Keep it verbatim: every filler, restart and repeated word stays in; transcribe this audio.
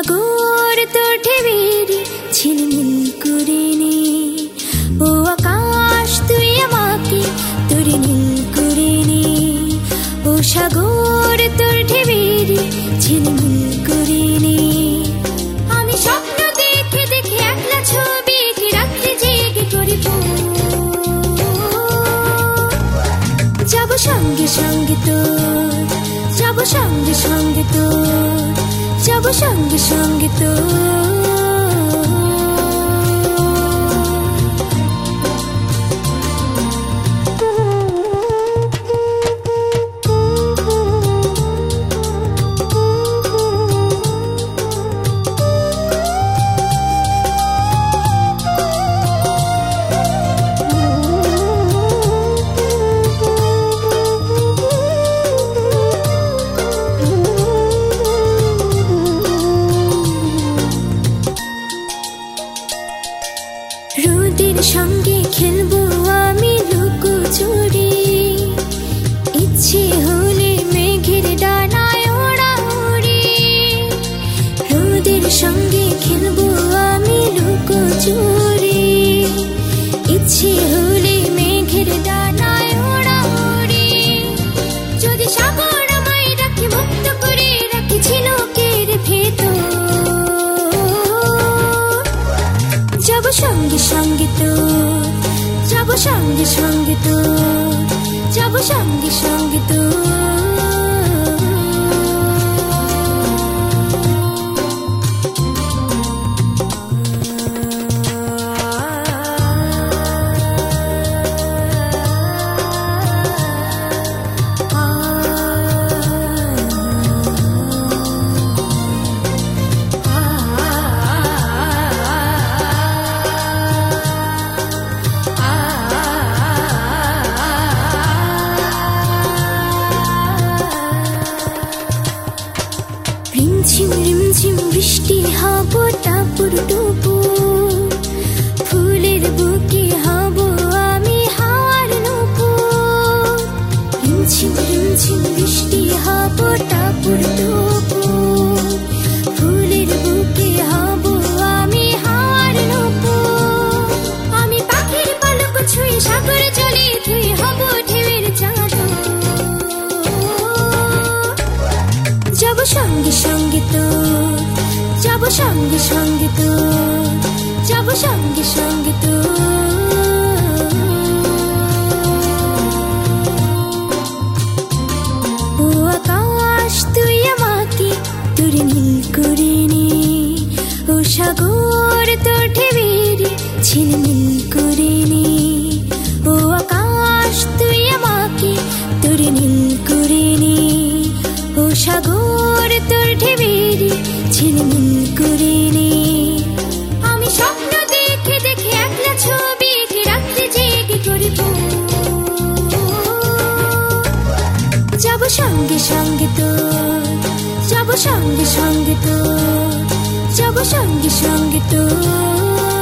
সাগর তোর ঢেউয়ের ঝিলমিল করে নে, ও আকাশ তুই আমাকে তোর নীল করে নে, ও সাগর তোর ঢেউয়ের ঝিলমিল করে নে। আমি স্বপ্ন দেখে দেখে একলা ছবি এঁকে রাত্রে জেগে করিব, যাব সঙ্গে সঙ্গে তোর, যাব সঙ্গে সঙ্গে তোর, যাব সঙ্গে সঙ্গে তোর। রোদের সঙ্গে খেলবো আমি লুকোচুরি, ইচ্ছে হলে মেঘের ডানায় ওড়া উড়ি। রোদের সঙ্গে খেলবো আমি লুকোচুরি, ইচ্ছে হলে মেঘের ডানায় ওড়া উড়ি। যদি সাগর আমায় রাখে মুক্ত করে রাখে ঝিনুকের ভেতর, যাব সঙ্গে সঙ্গে তোর, যাব সঙ্গে সঙ্গে তোর, যাব সঙ্গে সঙ্গে তোর। রিমঝিম রিমঝিম বৃষ্টি হব টাপুর টুপুর, ফুলের বুকে হব আমি হাওয়ার নূপুর। রিমঝিম রিমঝিম বৃষ্টি হব টাপুর টুপুর, ফুলের বুকে হব আমি হাওয়ার নূপুর। আমি পাখির পালক ছুঁয়ে সাগর জলে ধুয়ে হব ঢেউয়ের চাদর, যাব সঙ্গে সঙ্গে তোর, যাব সঙ্গে সঙ্গে তোর, যাব সঙ্গে সঙ্গে তোর। ও আকাশ তুই আমাকে তোর নীল করে নে, ও সাগর তোর ঢেউয়ের ঝিলমিল করে নে, ও আকাশ তুই আমাকে তোর নীল করে নে, ও সাগর তোর ঢেউয়ের ঝিলমিল করে নে। আমি স্বপ্ন দেখে দেখে একলা ছবি এঁকে রাত্রে জেগে করিব, যাব সঙ্গে সঙ্গে তোর, যাব সঙ্গে সঙ্গে তোর, যাব সঙ্গে সঙ্গে তোর।